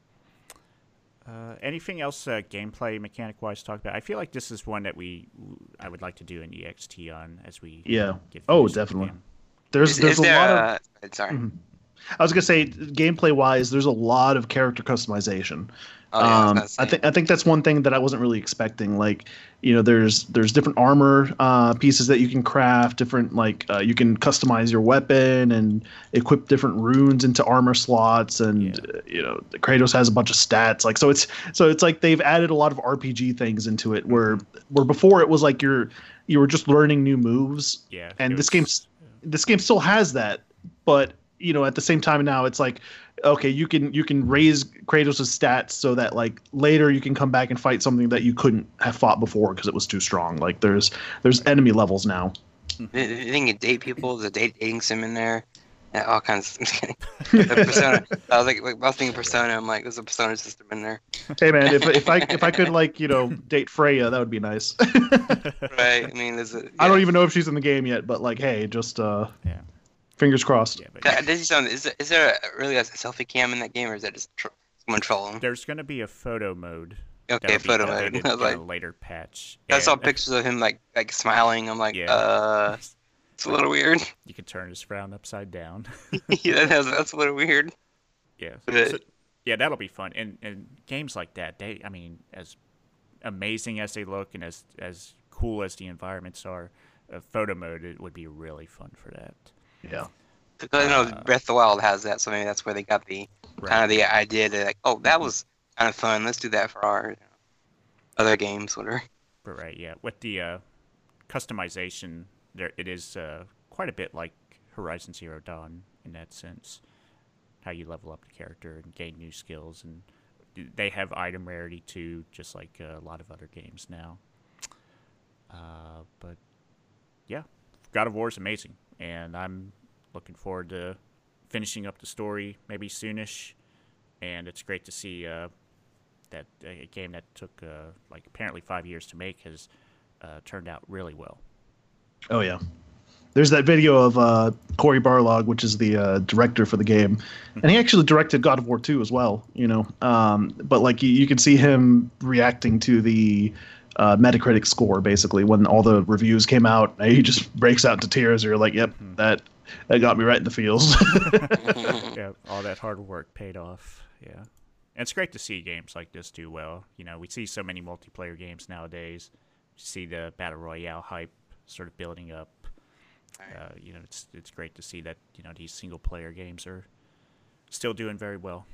Uh, anything else uh, gameplay mechanic wise to talk about? I feel like this is one that we I would like to do an E X T on as we yeah. Get oh, definitely. The there's is, there's is a there, lot of. Uh, sorry. Mm-hmm. I was gonna say, gameplay wise, there's a lot of character customization. Oh, yeah, um, I, I think I think that's one thing that I wasn't really expecting. Like, you know, there's there's different armor uh, pieces that you can craft. Different like uh, you can customize your weapon and equip different runes into armor slots. And yeah. uh, you know, Kratos has a bunch of stats. Like, so it's so it's like they've added a lot of R P G things into it. Where where before it was like you're you were just learning new moves. Yeah. And was, this game yeah. this game still has that, but you know, at the same time now it's like, okay, you can you can raise Kratos' stats so that like later you can come back and fight something that you couldn't have fought before because it was too strong. Like there's there's enemy levels now. You think you date people? There's a date dating sim in there. Yeah, all kinds. Of, the Persona. I was like, like, I was thinking Persona. I'm like, there's a Persona system in there. Hey man, if if I if I could like you know date Freya, that would be nice. Right. I mean, there's a. Yeah. I don't even know if she's in the game yet, but like, hey, just uh, yeah. Fingers crossed. Yeah, but Uh, Does he sound, is, there, is there a, really a selfie cam in that game, or is that just tr- someone trolling? There's going to be a photo mode. Okay, that'll be photo mode. updated I was in like, a later patch. I saw And, uh, pictures of him like like smiling. I'm like, Yeah. uh, it's a little weird. You can turn his frown upside down. Yeah, that's, that's a little weird. Yeah. But- So- yeah, that'll be fun. And and games like that, they, I mean, as amazing as they look and as as cool as the environments are, uh, photo mode it would be really fun for that. Yeah. Because I know Uh, Breath of the Wild has that, so maybe that's where they got the Right. kind of the idea to like, oh, that was kind of fun. Let's do that for our you know, other games, whatever. But right, yeah. With the uh, customization, there it is uh, quite a bit like Horizon Zero Dawn in that sense. How you level up the character and gain new skills, and they have item rarity too, just like uh, a lot of other games now. Uh, but yeah, God of War is amazing, and I'm looking forward to finishing up the story maybe soonish. And it's great to see uh, that a game that took uh, like apparently five years to make has uh, turned out really well. Oh yeah. There's that video of uh, Cory Barlog, which is the uh, director for the game, and he actually directed God of War two as well. You know, um, but like you, you can see him reacting to the uh, Metacritic score basically when all the reviews came out. He just breaks out into tears. You're like, "Yep, mm-hmm. that that got me right in the feels." Yeah, all that hard work paid off. Yeah, and it's great to see games like this do well. You know, we see so many multiplayer games nowadays. You see the battle royale hype sort of building up. Uh, you know, it's it's great to see that you know these single player games are still doing very well.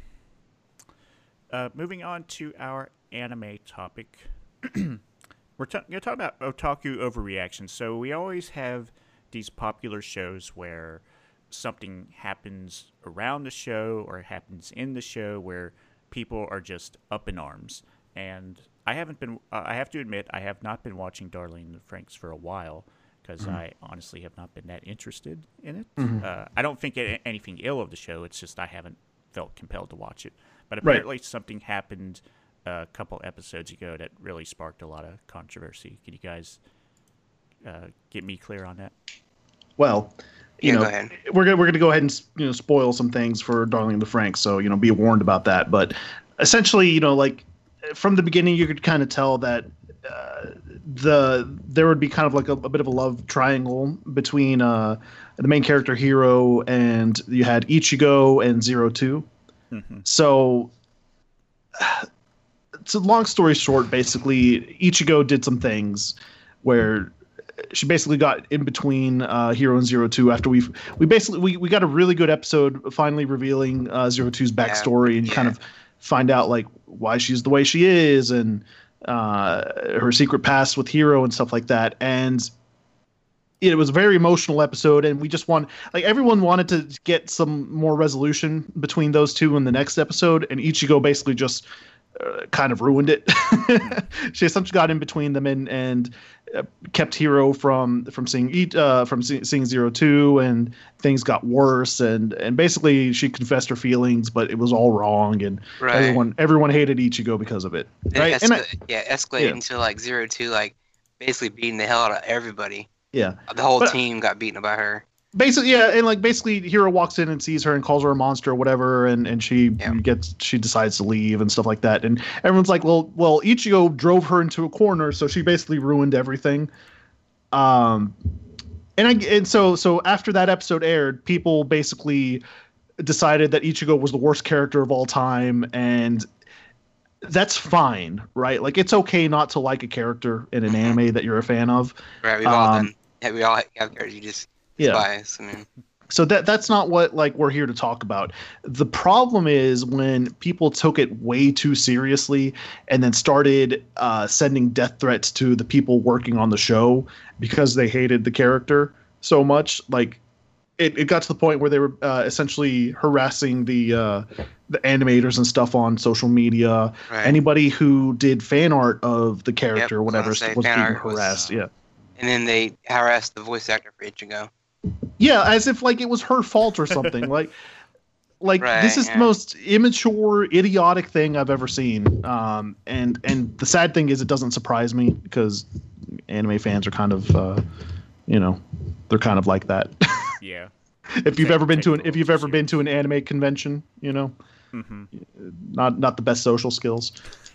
Uh, moving on to our anime topic, we're ta- going to talk about otaku overreaction. So we always have these popular shows where something happens around the show or happens in the show where people are just up in arms. And I haven't been. Uh, I have to admit, I have not been watching Darling in the Franxx for a while. Because mm-hmm. I honestly have not been that interested in it. Mm-hmm. Uh, I don't think it, anything ill of the show. It's just I haven't felt compelled to watch it. But apparently right. something happened a couple episodes ago that really sparked a lot of controversy. Can you guys uh, get me clear on that? Well, you yeah, know, go ahead. we're gonna we're gonna go ahead and you know spoil some things for Darling in the Franxx. So you know, be warned about that. But essentially, you know, like from the beginning, you could kind of tell that. Uh, the there would be kind of like a, a bit of a love triangle between uh, the main character Hiro and you had Ichigo and Zero Two. Mm-hmm. So it's a long story short. Basically, Ichigo did some things where she basically got in between uh, Hiro and Zero Two after we we basically we, we got a really good episode finally revealing uh, Zero Two's backstory yeah. and you yeah. kind of find out like why she's the way she is and. Uh, her secret past with Hiro and stuff like that, and it was a very emotional episode, and we just want like everyone wanted to get some more resolution between those two in the next episode, and Ichigo basically just uh, kind of ruined it. She essentially got in between them and and uh, kept Hiro from from seeing eat uh, from see, seeing Zero Two, and things got worse, and and basically she confessed her feelings, but it was all wrong, and Right. everyone everyone hated Ichigo because of it. It Right? esca- And I, yeah, escalated yeah. into like Zero Two, like basically beating the hell out of everybody. yeah. The whole But- team got beaten by her. Basically, yeah, and like basically, Hiro walks in and sees her and calls her a monster or whatever, and, and she Yeah. gets she decides to leave and stuff like that, and everyone's like, well, well, Ichigo drove her into a corner, so she basically ruined everything. Um, and I and so so after that episode aired, people basically decided that Ichigo was the worst character of all time, and that's fine, right? Like it's okay not to like a character in an anime that you're a fan of. Right, we've all Um, done. Yeah, we all have characters you just Yeah. despise. I mean, So that that's not what like we're here to talk about. The problem is when people took it way too seriously and then started uh, sending death threats to the people working on the show because they hated the character so much. Like it, it got to the point where they were uh, essentially harassing the uh, the animators and stuff on social media. right. Anybody who did fan art of the character or I was whatever gonna say, was fan being art was, harassed. uh, Yeah. and then they harassed the voice actor for Ichigo. Yeah, as if like it was her fault or something. like, like Right, this is yeah. the most immature, idiotic thing I've ever seen. Um, and and the sad thing is, it doesn't surprise me because anime fans are kind of, uh, you know, they're kind of like that. Yeah. if you've Take- ever been take to it an a if little you've too ever been to an anime convention, you know, Mm-hmm. not not the best social skills.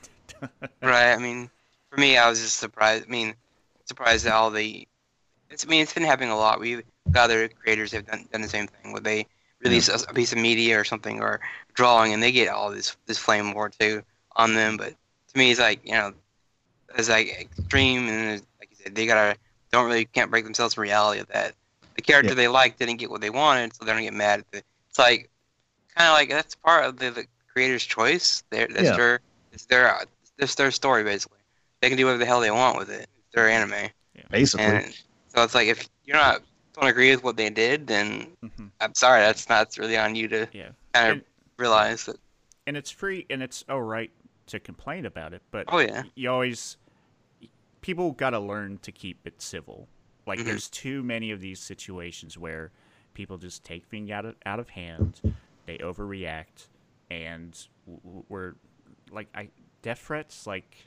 Right. I mean, for me, I was just surprised. I mean, surprised at all the. It's. I mean, it's been happening a lot. We've other creators have done, done the same thing, where they release a, a piece of media or something or drawing, and they get all this this flame war too on them. But to me, it's like you know, it's like extreme, and it's, like you said, they gotta don't really can't break themselves from reality of that. The character Yeah. they like didn't get what they wanted, so they don't get mad at the. It's like kind of like that's part of the, the creator's choice. Their that's Yeah. their it's their it's their story basically. They can do whatever the hell they want with it. It's their anime, Basically, and so it's like if you're not don't agree with what they did, then Mm-hmm. I'm sorry. That's not it's really on you to Yeah. kind of And- realize that. And it's free, and it's all right to complain about it, but Oh yeah, you always people got to learn to keep it civil. Like Mhm. there's too many of these situations where people just take things out of out of hand, they overreact, and w- w- we're like I death threats. Like,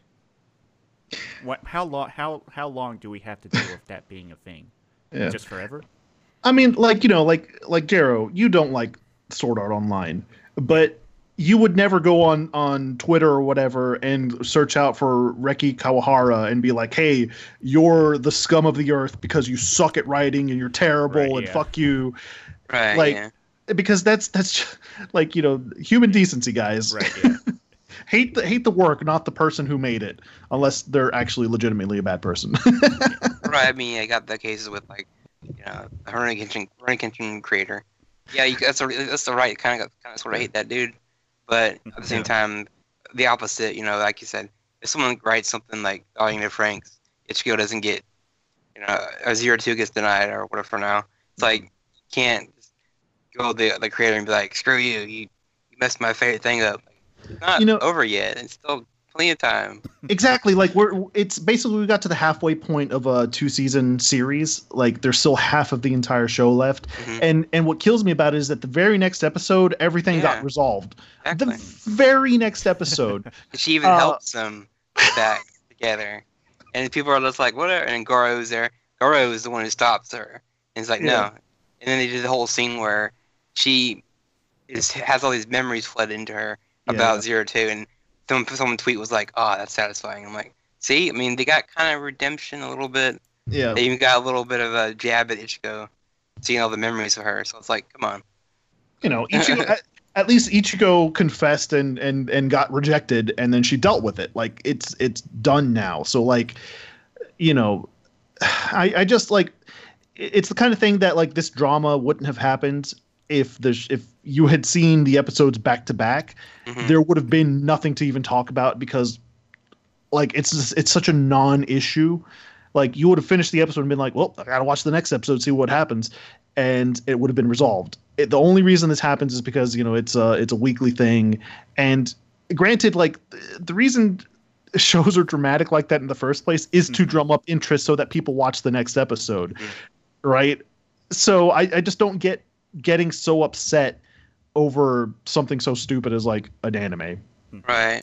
what? How long? How how long do we have to deal with that being a thing? yeah. Just forever? I mean, like you know, like like Jero, you don't like Sword Art Online, but you would never go on on Twitter or whatever and search out for Reki Kawahara and be like, "Hey, you're the scum of the earth because you suck at writing and you're terrible Right, and yeah. fuck you," right. like- yeah. because that's that's just, like you know human decency, guys. Right. Yeah. hate the hate the work, not the person who made it, unless they're actually legitimately a bad person. Right. I mean, I got the cases with like, you know, the Rurouni Kenshin, Rurouni Kenshin creator. Yeah, you, that's a, that's the right kind of kind of sort of hate that dude, but at the same Yeah. time, the opposite. You know, like you said, if someone writes something like "Dying to Franks," Ichigo doesn't get, you know, a zero two gets denied or whatever. For now, it's like you can't just go to the the creator and be like, "Screw you, you, you messed my favorite thing up." It's not You know- over yet. It's still plenty of time. Exactly. Like we're it's basically we got to the halfway point of a two season series. Like there's still half of the entire show left. Mhm. And and what kills me about it is that the very next episode everything Yeah. got resolved. Exactly. The very next episode. She even Uh, helps them get back together. And people are just like, whatever. And Goro's there. Goro is the one who stops her. And he's like, no. Yeah. And then they did the whole scene where she is has all these memories flood into her about Yeah. Zero Two. And someone, someone tweet was like, oh, that's satisfying. I'm like, see? I mean, they got kind of redemption a little bit. Yeah. They even got a little bit of a jab at Ichigo, seeing all the memories of her. So it's like, come on. You know, Ichigo at, at least Ichigo confessed and and and got rejected and then she dealt with it. Like it's it's done now. So like you know, I I just like it's the kind of thing that like this drama wouldn't have happened if the if you had seen the episodes back to back. Mhm. There would have been nothing to even talk about because like it's just, it's such a non-issue. Like you would have finished the episode and been like, well, I gotta watch the next episode, see what happens, and it would have been resolved. It, the only reason this happens is because you know it's a it's a weekly thing, and granted, like the reason shows are dramatic like that in the first place is to drum up interest so that people watch the next episode, mm-hmm. right? So I, I just don't get getting so upset over something so stupid as like an anime. Right.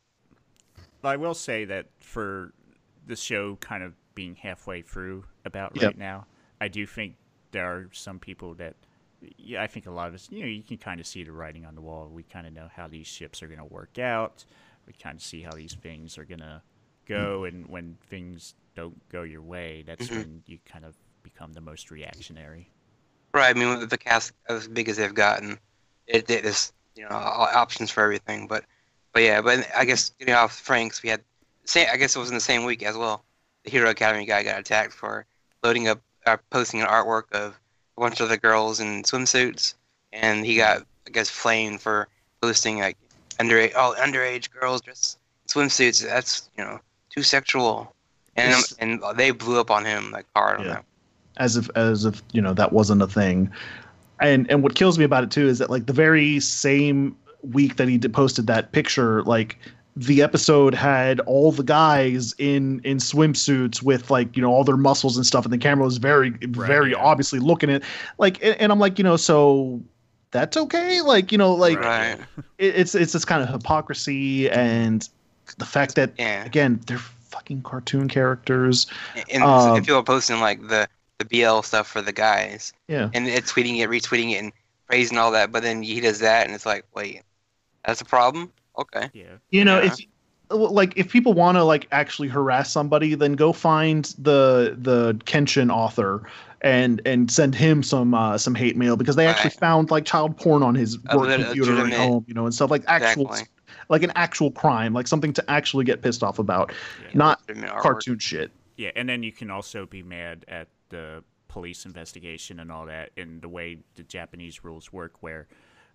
I will say that for the show kind of being halfway through about right yep. now, I do think there are some people that, yeah, I think a lot of us, you know, you can kind of see the writing on the wall. We kind of know how these ships are going to work out. We kind of see how these things are going to go. Mm-hmm. And when things don't go your way, that's mm-hmm. when you kind of become the most reactionary. Right. I mean, with the cast as big as they've gotten, it, it is, you know, options for everything. But, but yeah, but I guess getting off Frank's, we had, same, I guess it was in the same week as well. The Hero Academy guy got attacked for loading up, uh, posting an artwork of a bunch of the girls in swimsuits, and he got, I guess, flamed for posting like underage, oh, underage girls dressed in swimsuits. That's, you know, too sexual, and and they blew up on him like hard yeah. on that. As if, as if you know that wasn't a thing, and and what kills me about it too is that like the very same week that he did, posted that picture, like the episode had all the guys in in swimsuits with like you know all their muscles and stuff, and the camera was very right, very yeah. obviously looking at like, and, and I'm like you know so that's okay, like you know like right. it, it's it's this kind of hypocrisy and the fact that yeah. again they're fucking cartoon characters, and um, if people are posting like the the B L stuff for the guys, yeah, and it's tweeting it, retweeting it, and praising all that, but then he does that, and it's like, wait, that's a problem? Okay. Yeah. You know, yeah. if like if people want to like actually harass somebody, then go find the the Kenshin author and and send him some uh, some hate mail, because they actually right. found like child porn on his A work lit- computer at home, you know, and stuff like actual Exactly. like an actual crime, like something to actually get pissed off about, Yeah. not Legitimate artwork. cartoon shit. Yeah, and then you can also be mad at the police investigation and all that, and the way the Japanese rules work, where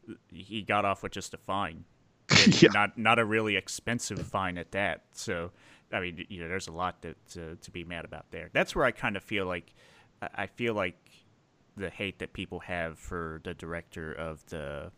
he got off with just a fine, and Yeah. not not a really expensive fine at that. So, I mean, you know, there's a lot to to, to be mad about there. That's where I kind of feel like I feel like the hate that people have for the director of the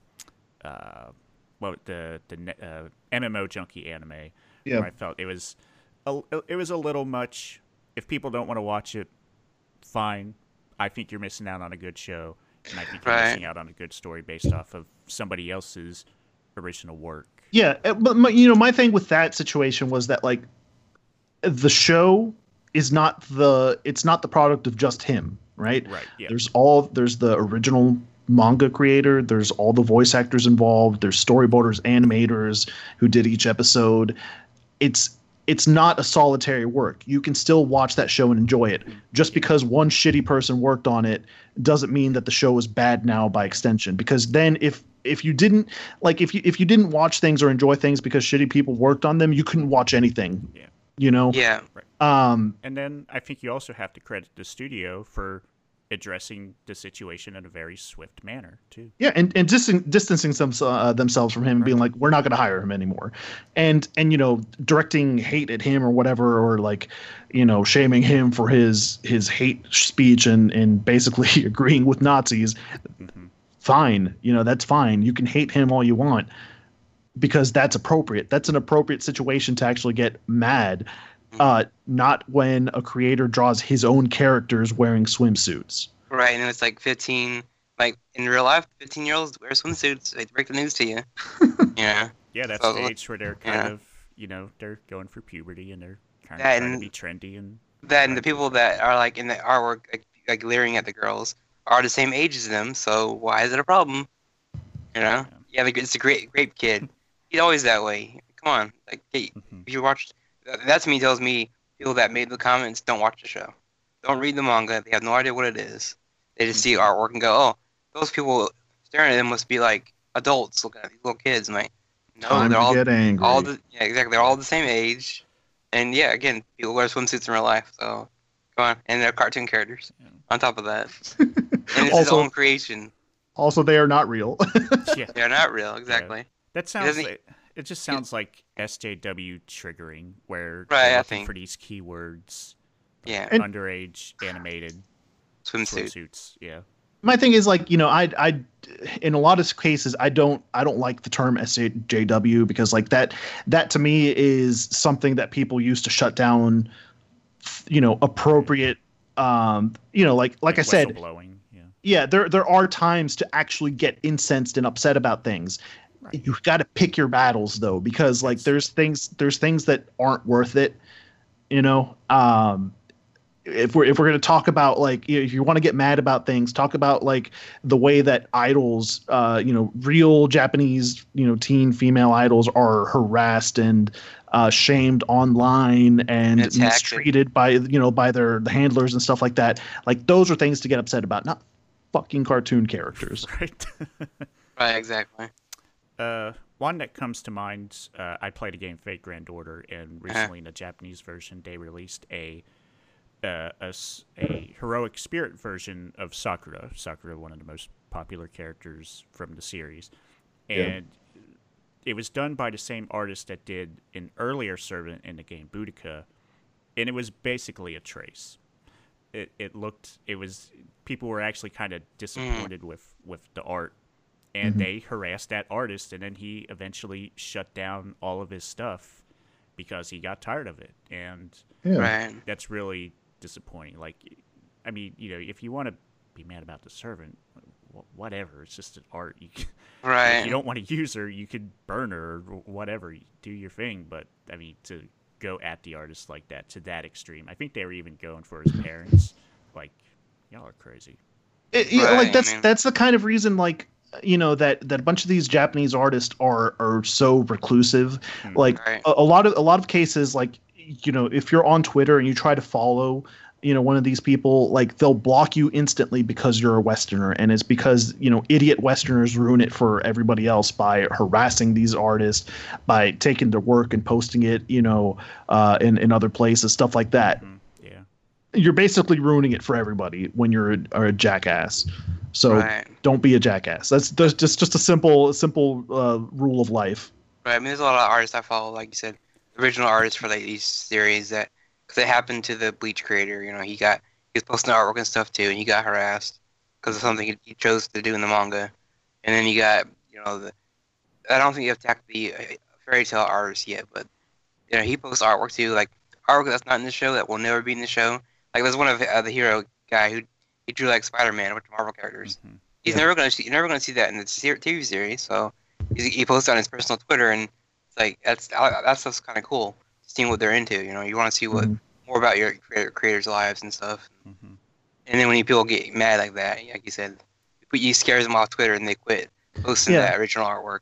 uh, well, the the uh, M M O Junkie anime. Yeah. Where I felt it was a, it was a little much. If people don't want to watch it, fine. I think you're missing out on a good show, and I think you're Right. missing out on a good story based off of somebody else's original work. Yeah, uh, but my, you know, my thing with that situation was that like the show is not the it's not the product of just him, right? Right. Yeah. There's all there's the original manga creator, there's all the voice actors involved, there's storyboarders, animators who did each episode. It's it's not a solitary work. You can still watch that show and enjoy it. Just because one shitty person worked on it doesn't mean that the show is bad now by extension. Because then if if you didn't like if you if you didn't watch things or enjoy things because shitty people worked on them, you couldn't watch anything. Yeah. You know? Yeah. Um And then I think you also have to credit the studio for addressing the situation in a very swift manner too. Yeah, and and distan- distancing some, uh, themselves from him, and being like, we're not going to hire him anymore, and and you know, directing hate at him or whatever, or like, you know, shaming him for his his hate speech and and basically agreeing with Nazis. Mm-hmm. Fine, you know, that's fine. You can hate him all you want, because that's appropriate. That's an appropriate situation to actually get mad. Uh, not when a creator draws his own characters wearing swimsuits. Right, and it's like fifteen, like in real life, fifteen-year-olds wear swimsuits. They break the news to you. Yeah. Yeah, that's So, the age where they're kind yeah. of, you know, they're going for puberty and they're kind of That trying to and- be trendy and That and the people that are like in the artwork, like, like leering at the girls, are the same age as them. So why is it a problem? You know? Yeah, like, it's a great, great kid. He's always that way. Come on, like, hey, Mhm. if you watched, that to me tells me people that made the comments don't watch the show, don't read the manga. They have no idea what it is. They just see artwork and go, oh, those people staring at them must be like adults looking at these little kids. I'm like, no, Time they're to all get angry. all the yeah, exactly. They're all the same age, and yeah, again, people wear swimsuits in real life. So come on, and they're cartoon characters. Yeah. On top of that, and it's his Also- own creation. Also, they are not real. yeah. They're not real, exactly. That sounds doesn't- like, it just sounds like S J W triggering, where Right, I they're looking think. for these keywords Yeah. And- underage animated Swimsuit. swimsuits. Yeah. My thing is like, you know, I I in a lot of cases I don't I don't like the term S J W because like that that to me is something that people use to shut down, you know, appropriate um you know like like I said, whistleblowing. Yeah. yeah, there there are times to actually get incensed and upset about things. Right. You've got to pick your battles though, because like there's things there's things that aren't worth it, you know. Um, if we're if we're gonna talk about like, you know, if you want to get mad about things, talk about like the way that idols, uh, you know, real Japanese, you know, teen female idols are harassed and uh, shamed online and Attacked. mistreated by you know by their the handlers and stuff like that. Like those are things to get upset about, not fucking cartoon characters. Right. Right, exactly. Uh, one that comes to mind, uh, I played a game, Fate Grand Order, and recently in the Japanese version, they released a, uh, a, s- a heroic spirit version of Sakura. Sakura, one of the most popular characters from the series. And it was done by the same artist that did an earlier servant in the game, Boudica, and it was basically a trace. It, it looked, it was, people were actually kind of disappointed with, with the art. And Mhm. they harassed that artist, and then he eventually shut down all of his stuff because he got tired of it. And Yeah. Right. that's really disappointing. Like, I mean, you know, if you want to be mad about the servant, wh- whatever. It's just an art. You can, Right. if you don't want to use her, you could burn her or whatever. Do your thing. But, I mean, to go at the artist like that, to that extreme. I think they were even going for his parents. Like, y'all are crazy. It, you know, Right, like that's I mean- that's the kind of reason like you know that that a bunch of these Japanese artists are are so reclusive. Hmm. Like Right. a, a lot of a lot of cases, like you know, if you're on Twitter and you try to follow, you know, one of these people, like they'll block you instantly because you're a Westerner, and it's because you know idiot Westerners ruin it for everybody else by harassing these artists, by taking their work and posting it, you know, uh, in in other places, stuff like that. Hmm. Yeah. You're basically ruining it for everybody when you're a, are a jackass. So Right. don't be a jackass. That's, that's just just a simple simple uh, rule of life. Right. I mean, there's a lot of artists I follow, like you said, original artists for like these series that, because it happened to the Bleach creator. You know, he got he was posting artwork and stuff too, and he got harassed because of something he, he chose to do in the manga. And then you got, you know, the I don't think you have tackled the uh, fairy tale artist yet, but you know, he posts artwork too, like artwork that's not in the show that will never be in the show. Like there's one of uh, the hero guy who he drew like Spider-Man with Marvel characters. Mhm. He's Yeah. never gonna see, you're never gonna see that in the ser- T V series. So he, he posts on his personal Twitter, and it's like that's that stuff's kind of cool. Seeing what they're into, you know, you want to see what Mhm. more about your creator, creators' lives and stuff. Mhm. And then when you people get mad like that, like you said, you, you scares them off Twitter and they quit posting Yeah. that original artwork.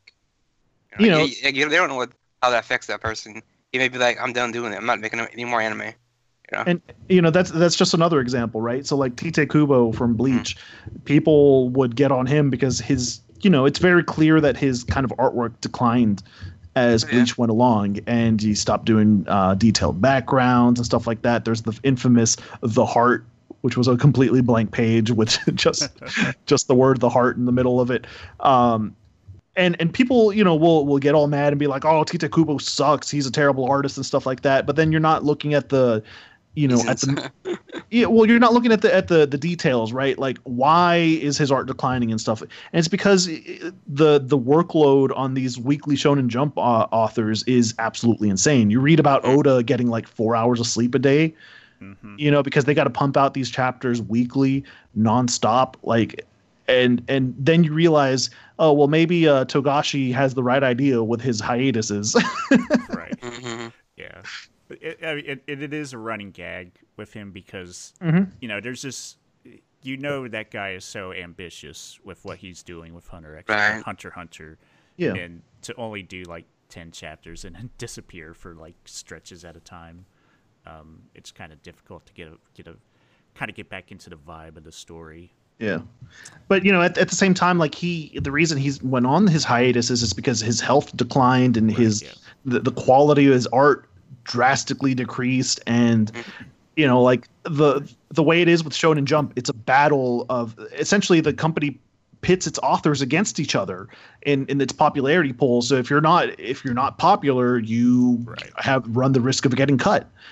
You know- you, you- they don't know what how that affects that person. He may be like, I'm done doing it. I'm not making any more anime. You know? And you know that's that's just another example, right? So like Tite Kubo from Bleach, people would get on him because his you know it's very clear that his kind of artwork declined as Yeah. Bleach went along, and he stopped doing uh, detailed backgrounds and stuff like that. There's the infamous The Heart, which was a completely blank page with just just the word "the heart" in the middle of it. Um, and and people, you know, will will get all mad and be like, "Oh, Tite Kubo sucks. He's a terrible artist," and stuff like that. But then you're not looking at the, you know, at the yeah, well, you're not looking at the at the the details, right? Like, why is his art declining and stuff? And it's because the the workload on these weekly Shonen Jump uh, authors is absolutely insane. You read about Oda getting like four hours of sleep a day, Mhm. you know, because they got to pump out these chapters weekly, nonstop. Like, and and then you realize, oh well, maybe uh, Togashi has the right idea with his hiatuses. Right. hmm Yeah. It, I mean, it, it, it is a running gag with him because, Mhm. you know, there's just, you know, that guy is so ambitious with what he's doing with Hunter X, Right. Hunter x Hunter. Yeah. And to only do like ten chapters and then disappear for like stretches at a time, um, it's kind of difficult to get a, get a, kind of get back into the vibe of the story. Yeah, but you know, at, at the same time, like he, the reason he's went on his hiatus is, is because his health declined and his yeah. the, the quality of his art drastically decreased, and you know, like the the way it is with Shonen Jump, it's a battle of essentially the company pits its authors against each other in in its popularity poll. So if you're not if you're not popular, you Right. have run the risk of getting cut.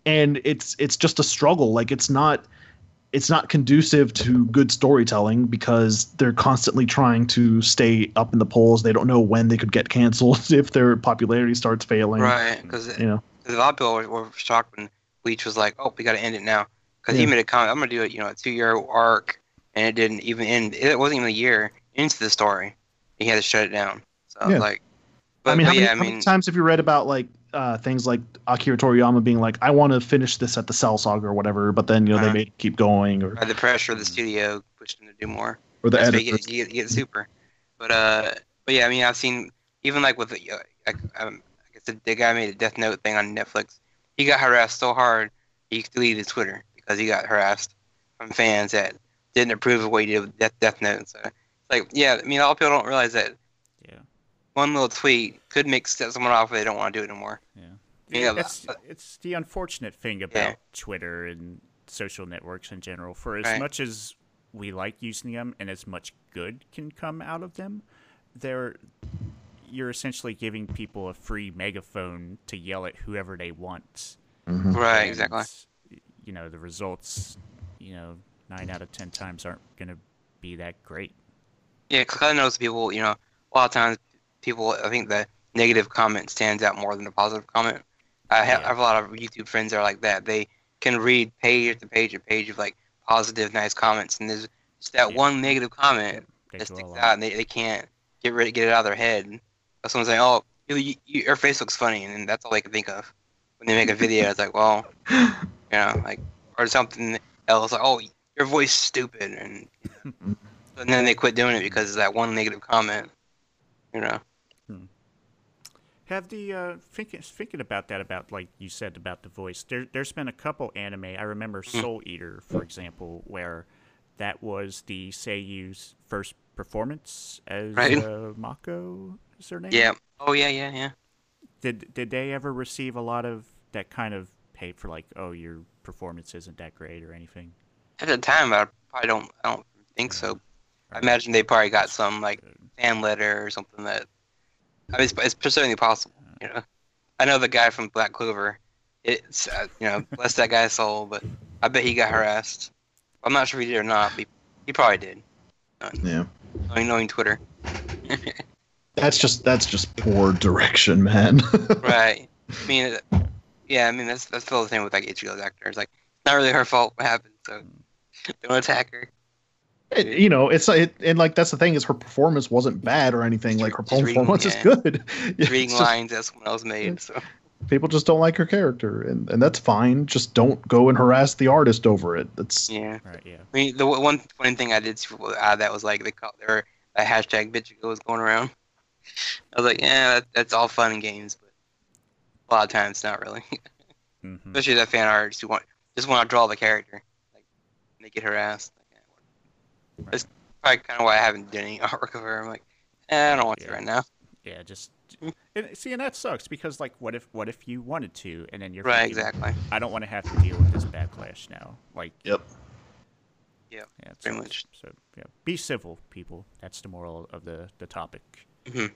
and it's it's just a struggle. Like it's not it's not conducive to good storytelling because they're constantly trying to stay up in the polls. They don't know when they could get canceled if their popularity starts failing. Right, because You know. a lot of people were, were shocked when Bleach was like, "Oh, we got to end it now," because Yeah. he made a comment. I'm gonna do it, you know, a two-year arc, and it didn't even end. It wasn't even a year into the story. He had to shut it down. So I was Yeah. like, but, I mean, but how, yeah, many, I how mean, many times have you read about like uh, things like Akira Toriyama being like, "I want to finish this at the Cell Saga or whatever," but then you know Uh-huh. they made it keep going, or by the pressure of the studio pushed him to do more. or the That's why you editors. get, you, get, you get super. But uh, but yeah, I mean, I've seen even like with the, uh, like, um, I guess the, the guy made a Death Note thing on Netflix. He got harassed so hard he deleted his Twitter because he got harassed from fans that didn't approve of what he did with Death, Death Note. So it's like, yeah, I mean, a lot of people don't realize that Yeah. one little tweet could make set someone off if they don't want to do it anymore. Yeah. Yeah, it's, but- it's the unfortunate thing about Yeah. Twitter and social networks in general. For as Right. much as we like using them and as much good can come out of them, they're you're essentially giving people a free megaphone to yell at whoever they want. Right, And, exactly. You know, the results, you know, nine out of ten times aren't going to be that great. Yeah, because I notice people, you know, a lot of times people, I think the negative comment stands out more than the positive comment. I have, Yeah. I have a lot of YouTube friends that are like that. They can read page after page after page of like positive, nice comments, and there's just that Yeah. one negative comment They that dwell sticks on out, it. and they, they can't get rid get it out of their head. Or someone saying, "Oh, you, you, you, your face looks funny," and then that's all they can think of when they make a video. It's like, well, you know, like or something else, like, "Oh, your voice is stupid," and and then they quit doing it because of that one negative comment. You know. Have the uh, thinking thinking about that about like you said about the voice. There there's been a couple anime. I remember Soul Eater, for example, where that was the Seiyu's first performance as Right. uh, Mako. Is her name? Yeah. Oh yeah, yeah, yeah. Did did they ever receive a lot of that kind of hate for like, oh, your performance isn't that great or anything? At the time, I probably don't. I don't think so. I imagine they probably got some like fan letter or something that. I mean, it's, it's certainly possible. You know, I know the guy from Black Clover. It's uh, you know, bless that guy's soul, but I bet he got harassed. I'm not sure if he did or not. But he, he probably did. Yeah. Knowing, knowing Twitter. That's just that's just poor direction, man. Right. I mean, uh, yeah. I mean, that's that's still the same with like Ichigo's actor. It's like it's not really her fault what happened, so don't attack her. It- you know, it's it, and like that's the thing is her performance wasn't bad or anything. Like her Just reading, performance yeah. is good. It's Reading just- lines that someone else made. So people just don't like her character, and, and that's fine. Just don't go and harass the artist over it. That's yeah. Right. Yeah. I mean, the w- one funny thing I did see uh, that was like they call there a hashtag Bitchigo was going around. I was like, yeah, that, that's all fun and games, but a lot of times not really. hmm Especially that fan artists who want just want to draw the character, like and they get harassed. Like, yeah, that's probably kind of why I haven't done any artwork of her. I'm like, eh, I don't want to Yeah. right now. Yeah. Just and, see, and that sucks because like, what if what if you wanted to, and then you're Right, thinking, exactly. I don't want to have to deal with this backlash now. Like, Yep. Yeah, yeah, it pretty sucks. much. So yeah, be civil, people. That's the moral of the the topic. Mhm.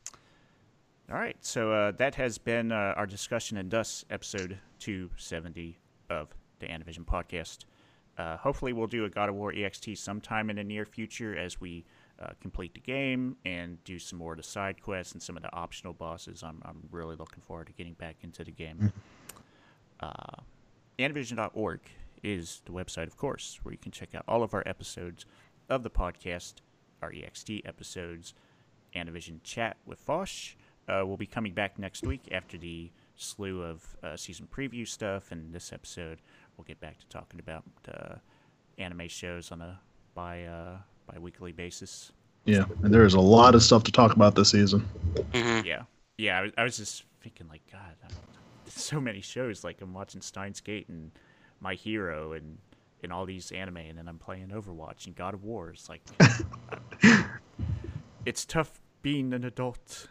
All right, so uh, that has been uh, our discussion and thus episode two seventy of the Anavision podcast. Uh, hopefully, we'll do a God of War E X T sometime in the near future as we uh, complete the game and do some more of the side quests and some of the optional bosses. I'm I'm really looking forward to getting back into the game. Uh, Anavision dot org is the website, of course, where you can check out all of our episodes of the podcast, our E X T episodes, Anavision Chat with Fosh. Uh, we'll be coming back next week after the slew of uh, season preview stuff, and this episode we'll get back to talking about uh, anime shows on a bi uh, bi-weekly basis. Yeah, and there's a lot of stuff to talk about this season. Mhm. Yeah, yeah. I was, I was just thinking, like, God, I'm, so many shows. Like, I'm watching Steins Gate and My Hero and and all these anime, and then I'm playing Overwatch and God of War. It's like, I- it's tough being an adult.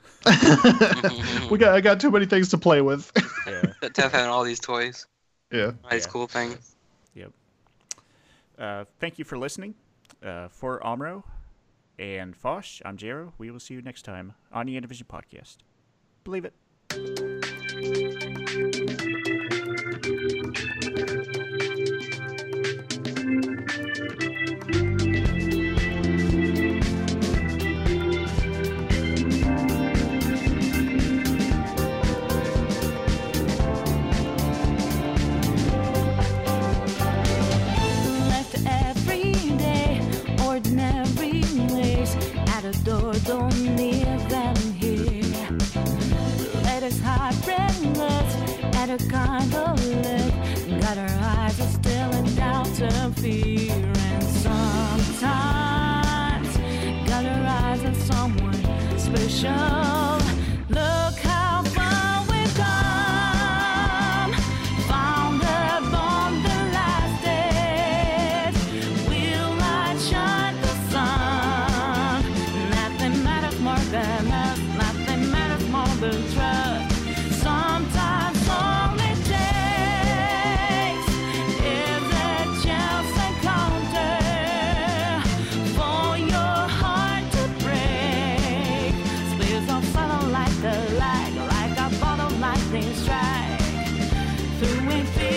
we got I got too many things to play with. Yeah. But tough having all these toys, yeah. all these Yeah. cool things. Yep. Uh, thank you for listening. Uh, for Amro and Fosh, I'm Jero. We will see you next time on the Anavision podcast. Believe it. Lord, don't leave them here. Let us hide breathless at a kind of look. Got our eyes are still in doubt and fear. And sometimes got our eyes on someone special. Look how far we've come. Founded on the last days. We'll light shine the sun. Nothing matters more than us. Nothing matters more than trust. Sometimes all it takes is a chance encounter for your heart to break. Spills of follow like the light, like a bottle lightning strike. Through infinity.